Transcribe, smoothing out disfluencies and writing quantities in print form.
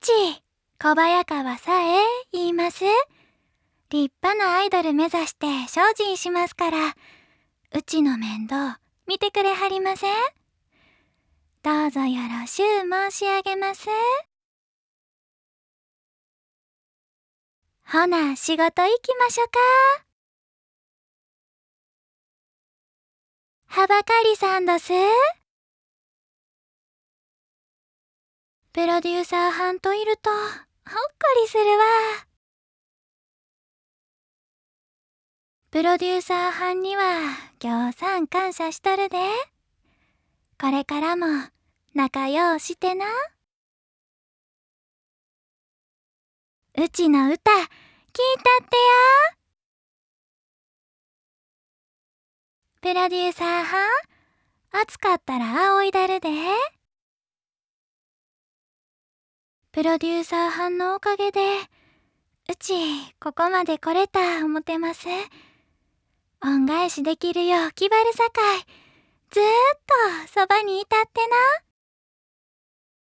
ち、小早川さえ言います。立派なアイドル目指して精進しますから、うちの面倒見てくれはりません？どうぞよろしゅう申し上げます。ほな、仕事行きましょか。はばかりさんどす。プロデューサーはんといるとほっこりするわ。プロデューサーはんにはぎょうさん感謝しとるで。これからも仲良うしてな。うちの歌聞いたってや。プロデューサーはん、暑かったら仰いだるで。プロデューサーはんのおかげでうちここまで来れた思てます。恩返しできるよう気張るさかい、ずーっとそばにいたってな。